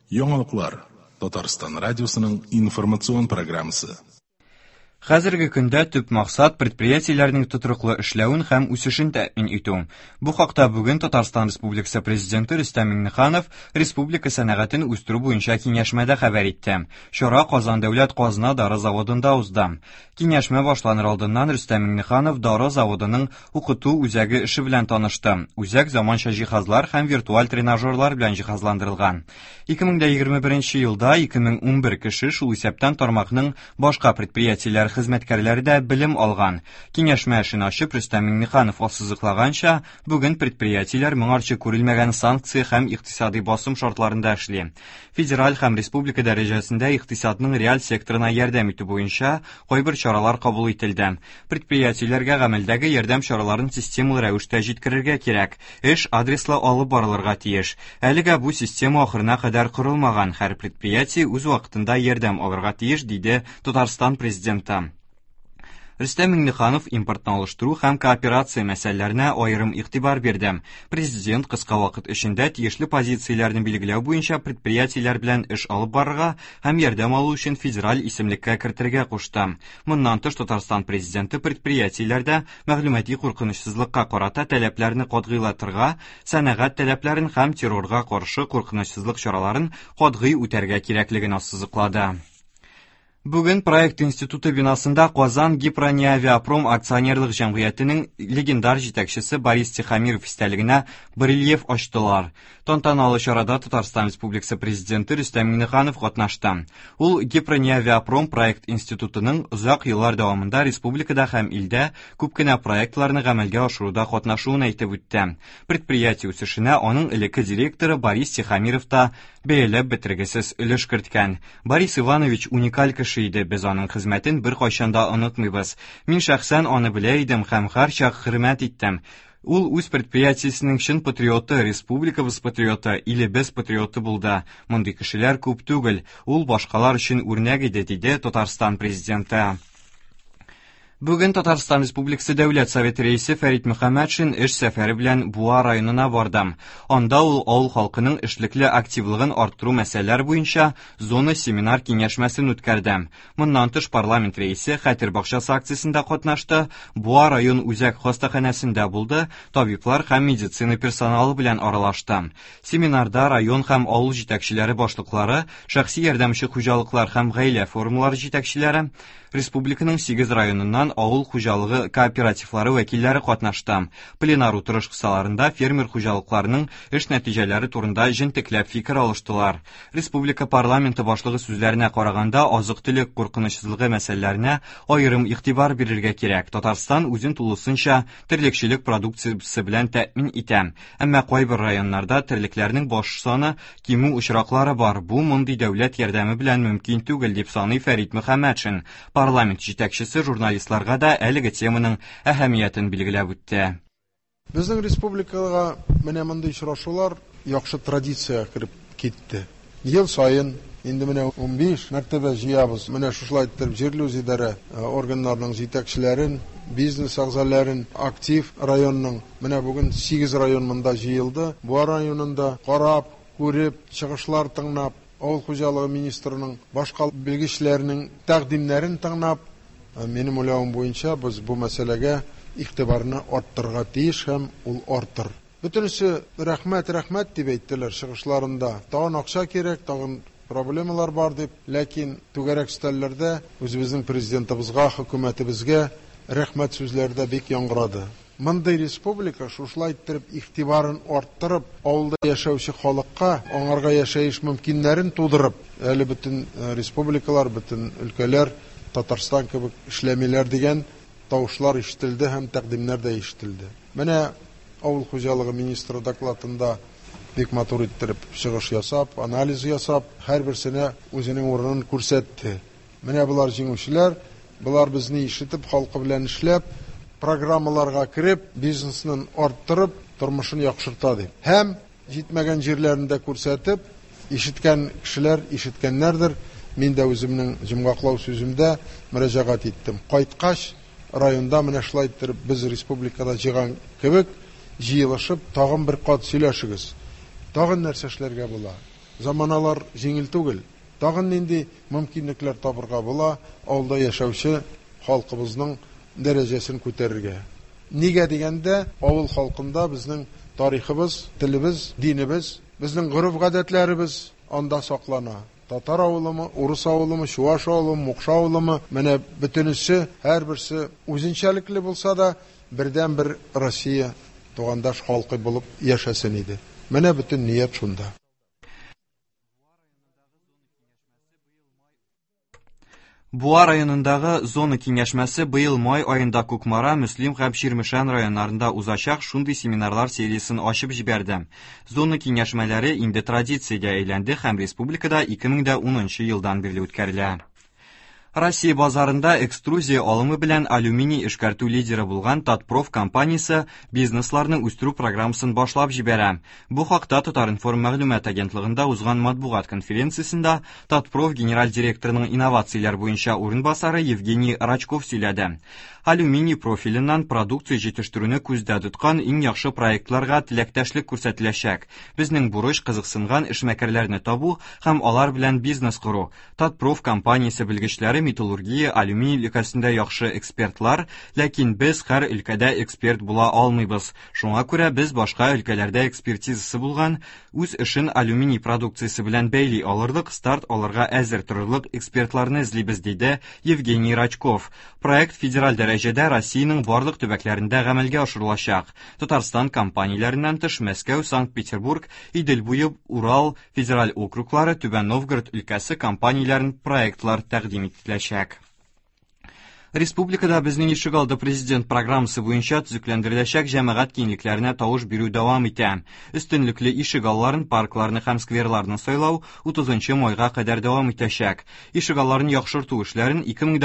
Яңалыклар. Татарстан радиосының информацион программасы. Хәзерге көндә төп максат предприятиеләрнең тотрыклы эшләвен һәм үсешен тәэмин итү. Бу хакта бүген Татарстан Республикасы Президенты Рөстәм Миңнеханов республика сәнәгатен үстерү буенча киңәшмәдә хәбәр итте. Чара Казан дәүләт казна дары заводында узды. Киңәшмә башланыр алдыннан Рөстәм Миңнеханов дары заводының укыту үзәге эше белән танышты. Үзәк заманча җиһазлар һәм виртуаль тренажерлар белән җиһазландырылган. 2021 елда 2011 кеше шул исәптән тармакның башка предприятиеләр хезмәткәрләре дә белем алган. Киңәшмә эшен ачып Рөстәм Миңнеханов ассызыклаганча, бүген предприятиеләр моңарчы күрелмәгән санкция һәм икътисади басым шартларында эшли. Федераль һәм республика дәрәҗәсендә икътисадның реаль секторына ярдәм итү буенча кайбер чаралар кабул ителде. Предприятиеләргә гамәлдәге ярдәм чараларын системалы рәвештә җиткерергә кирәк. Эш адреслы алып барылырга тиеш. Әлегә бу система ахырына кадәр корылмаган. Һәр предприятие үз вакытында ярдәм алырга тиеш, диде Татарстан президенты. Рөстәм Миңнеханов импортны алыштыру һәм кооперация мәсьәләләренә аерым игътибар бирде. Президент кыска вакыт эчендә тиешле позицияләрне билгеләү буенча предприятиеләр белән эш алып барырга һәм ярдәм алу өчен федераль исемлеккә кертергә кушты. Моннан тыш Татарстан президенты предприятиеләрдә мәгълүмати куркынычсызлыкка карата таләпләрне катгыйлатырга, сәнәгать таләпләрен һәм террорга каршы куркынычсызлык чараларын катгый үтәргә кирәклеген ассызыклады. Бүген проект институты бинасында Казан Гипрониавиапром акционерлык җәмгыятенең легендар җитәкчесе Борис Тихомиров истәлегенә барельеф ачтылар. Тантаналы чарада Татарстан Республикасы Президенты Рөстәм Миңнеханов катнашты. Ул Гипрониавиапром проект институтының озак еллар дәвамында республикада һәм илдә күп кенә проектларны гамәлгә ашыруда катнашуын әйтеп үтте. Предприятие үсешенә аның элекке директоры Борис Тихомиров та бәяләп бетергесез өлеш керткән. Борис Иванович уникаль кеше иде, без аның хезмәтен бер кайчанда онытмыйбыз. Мин шәхсән аны белә идем һәм һәрчак хөрмәт иттем. Ул үз предприятиесенең чын патриоты, республикабыз патриоты, илебез патриоты булды. Мондый кешеләр күп түгел. Ул башкалар өчен үрнәк иде, диде Татарстан президенты. Бүген Татарстан Республикасы Дәүләт Советы рәисе Фәрит Мөхәммәтшин эш сәфәре белән Буа районына барды. Анда ул авыл халкының эшлекле активлыгын арттыру мәсьәләләре буенча зона семинар киңәшмәсен үткәрде. Моннан тыш парламент рәисе Хәтер бакчасы акциясендә катнашты. Буа район үзәк хастаханәсендә булды. Табиблар һәм медицина персоналы белән аралашты. Семинарда район һәм авыл җитәкчеләре башлыклары, шәхси ярдәмче хуҗалыклар һәм гаилә форумлары җитәкчеләре, республиканың 8 районыннан авыл хуҗалыгы кооперативлары вәкилләре катнашты. Пленар утырыш кысаларында фермер хуҗалыкларының эш нәтиҗәләре турында җентекләп фикер алыштылар. Республика парламенты башлыгы сүзләренә караганда, азык-төлек куркынычсызлыгы мәсьәләләренә аерым игътибар бирергә кирәк. Татарстан үзен тулысынча терлекчелек продукциясе белән тәэмин итә. Әмма кайбер районнарда терлекләрнең баш саны кимү очраклары бар. Бу мондый дәүләт ярдәме белән мөмкин түгел, дип саный Фәрит Мөхәммәтшин. Парламент җитәкчесе журналистларга да әлеге теманың әһәмиятен билгеләп үтте. Безнең республикага менә мондый очрашулар яхшы традиция кирип китте. Ел сайын инде менә 15 мәртәбә җыябыз. Менә шулай итеп җирле үзидарә органнарының җитәкчеләрен, бизнес әгъзаларын, актив районның менә бүген 8 район монда җыелды. Бу районында карап, күреп, чыгышлар тыңлап, авыл хуҗалыгы министрының башка белгечләренең тәкъдимнәрен тыңлап, минем уйлавым буенча без бу мәсьәләгә игътибарны арттырырга тиеш һәм ул артыр. Бөтенесе рәхмәт дип әйттеләр чыгышларында. Тагын акча кирәк, тагын проблемалар бар дип, ләкин түгәрәк стәлләрдә үзебезнең президентыбызга, хөкүмәтебезгә рәхмәт сүзләрдә бик яңгырады. Мондый республика шушлай итеп игътибарын арттырып, авылда яшәүче халыкка аңарга яшәеш мөмкиннәрен тудырып, әле бөтен республикалар, бөтен өлкәләр Татарстан кебек эшләмиләр дигән тавышлар ишетелде һәм тәкъдимнәр дә ишетелде. Менә авыл хуҗалыгы министры докладында бик матур итеп чыгыш ясап, анализ ясап, һәрберсенә үзенең урынын күрсәтте. Менә булар җиңүчеләр, булар безне ишетеп, халкы белән эшләп, программаларга кирип, бизнесны арттырып, тормышын яхшырта дип. Һәм җитмәгән җирләрендә күрсәтеп, ишеткән кешеләр ишеткәннәрдер. Мин дә үземнең җомгаклау сүземдә мөрәҗәгать иттем. Кайткач районда менә шулай итеп без республикада җыган кебек җыелышып, тагын бер кат сөйләшегез. Тагын нәрсә эшләргә була. заманалар жеңіл түгел. Тагын нинди мөмкинлекләр табырга була авылда яшәүче халкыбызның дәрәҗәсен күтәрергә. Нигә дигәндә, авыл халкында безнең тарихыбыз, телебез, динебез, безнең гореф-гадәтләребез анда саклана. Татар авылымы, урыс авылымы, чуаш авылымы, мукша авылымы, менә бөтенесе, һәрберсе үзенчәлекле булса да, бердән-бер Россия тугандаш халкы булып яшәсен иде. Менә бөтен ният шунда. Буа районындагы зона киңәшмәсе быел май айында Кукмара, Мөслим һәм Ширмешән районнарында узачак шундый семинарлар сериясын ачып җибәрде. Зона киңәшмәләре инде традициягә әйләнде һәм республикада 2010 елдан бирле үткәрелә. Россия базарында экструзия алымы белән алюминий эшкәртү лидеры булган Татпроф компаниясе бизнесларны үстерү программасын башлап җибәрә. Бу хакта Татаринформ мәгълүмат агентлыгында узган матбугат конференциясендә Татпроф генераль директорының инновацияләр буенча урынбасары Евгений Рачков сөйләде. Алюминий профиленнән продукция җитештерүне күздә тоткан иң яхшы проектларга теләктәшлек күрсәтеләчәк. Безнең бурыч кызыксынган эшмәкәрләрне табу һәм алар белән бизнес кору. Татпроф компаниясе белгечләре металлургия, алюминий өлкәсендә яхшы экспертлар, ләкин без һәр өлкәдә эксперт була алмыйбыз. Шуңа күрә без башка өлкәләрдә экспертизасы булган, үз эшен алюминий продукциясе белән бәйли алырлык, старт алырга әзер торырлык экспертларны эзлибез, диде Евгений Рачков. Проект федераль дәрәҗәдә Россиянең барлык төбәкләрендә гамәлгә ашырылачак. Татарстан компанияләреннән тыш Мәскәү, Санкт-Петербург, Идел буе, Урал федераль округлары, Түбән Новгород өлкәсе компанияләрен проектлар тәкъдим ителәчәк. Республикада безнең ишегалды президент программасы буенча төзекләндереләчәк җәмәгать киңлекләренә тавыш бирү дәвам итә. Өстенлекле ишегалларын, паркларны һәм скверларны сайлау 30 майга кадәр дәвам итәчәк. Ишегалларын яхшырту эшләрен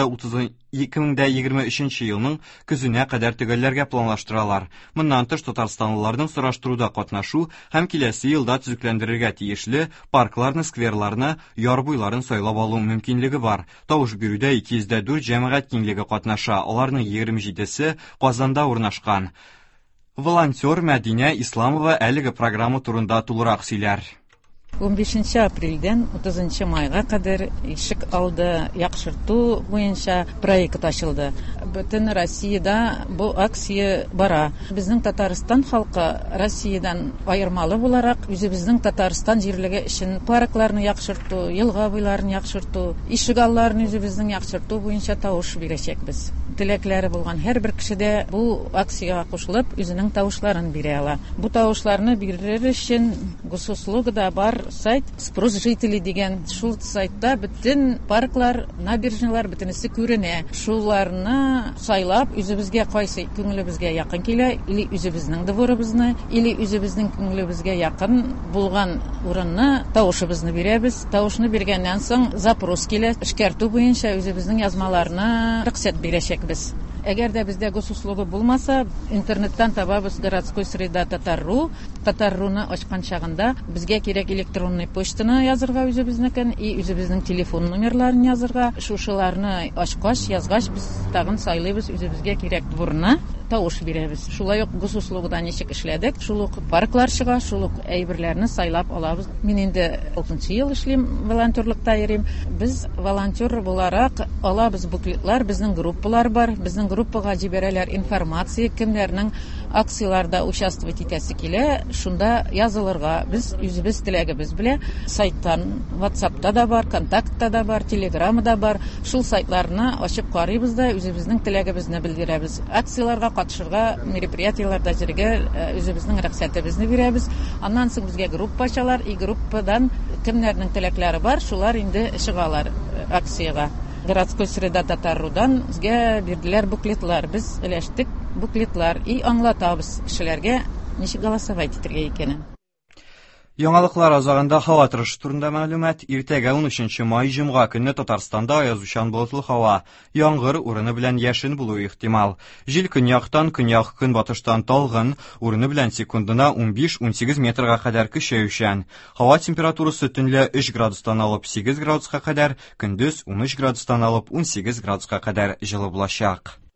2023 елның көзенә кадәр төгәлләргә планлаштыралар. Моннан тыш татарстанлыларның сораштыруда катнашу һәм киләсе елда төзекләндерергә тиешле паркларны, скверларны, яр буйларын сайлап алу мөмкинлеге бар. Тавыш бирүдә 204 җәмәгать киңлеге катнаша, аларның 27-се Казанда урнашкан. Волонтер Мәдинә Исламова әлеге программа турында тулырак сөйләр. 15 апрельдән 30 майга кадәр ишек алды яхшырту буенча проект ачылды. Бөтен Россиядә бу акция бара. Безнең Татарстан халкы Россиядән аермалы буларак үзебезнең Татарстан җирлеге өчен паркларны яхшырту, елга буйларын яхшырту, ишегалларны үзебезнең яхшырту буенча тавыш бирәчәкбез. Теләкләре булган һәрбер кешедә бу акциягә кушылып үзенең тавышларын бирә ала. Бу тавышларны бирер өчен госуслугада бар сайт «Спрос жителей» дигән, шул сайтта бөтен парклар, набережныйлар бөтенесе күренә. Шуларны сайлап, үзебезгә кайсы күңелебезгә якын килә, или үзебезнең дворыбызны, или үзебезнең күңелебезгә якын булган урынны тавышыбызны бирәбез. Тавышны биргәннән соң запрос килә, эшкәртү буенча үзебезнең язмаларны рөхсәт бирәчәкбез. Әгәр дә бездә госуслугы булмаса, интернеттан табабыз городской среда Татар.ру. Татар.руны ачкан чагында безгә кирәк электронный почтаны язырга үзебезнекен и үзебезнең телефон номерларын язырга. Шушыларны ачкач, язгач біз тагын сайлыйбыз үзебезгә кирәк дворны, тавыш бирәбез. Шулай ук госуслугыда ничек эшләдек, шул ук парклар чыга, шул ук әйберләрне сайлап алабыз. Мин инде 6 ел эшлим, волонтерлыкта йөрим. Без волонтер буларак алабыз буклетлар, безнең группалар бар. Безнең группага җибәрәләр информация, кемнәрнең акцияларда участвовать итәсе килә, шунда язылырга. Без үзебез теләгебез белә сайттан, WhatsApp'та да бар, контактта да бар, Телеграмда бар. Шул сайтларны ачып карыйбыз да үзебезнең теләгебезне белдерәбез. Акцияларга катышырга, мероприятияларда җиргә үзебезнең рөхсәтебезне бирәбез. Аннан соң безгә группа ачалар, и группадан кемнәрнең теләкләре бар, шулар инде чыгалар акциягә. Городской среда Татар.рудан безгә бирделәр буклетлар. Без эләштек буклетлар и аңлатабыз кешеләргә ничек голосовать итәргә икәнен. Яңалыклар азагында һава торышы турында мәгълүмат. Иртәгә 13 май җомга көнне Татарстанда аязучан болытлы һава, яңгыр урыны белән яшен булу ихтимал. Җил көньяктан, көнбатыштан талгын, урыны белән секундына 15-18 метрга кадәр көчәючән. Һава температурасы төнлә 3 градустан алып 8 градуска кадәр, көндез 13 градустан алып 18 градуска кадәр җылы булачак.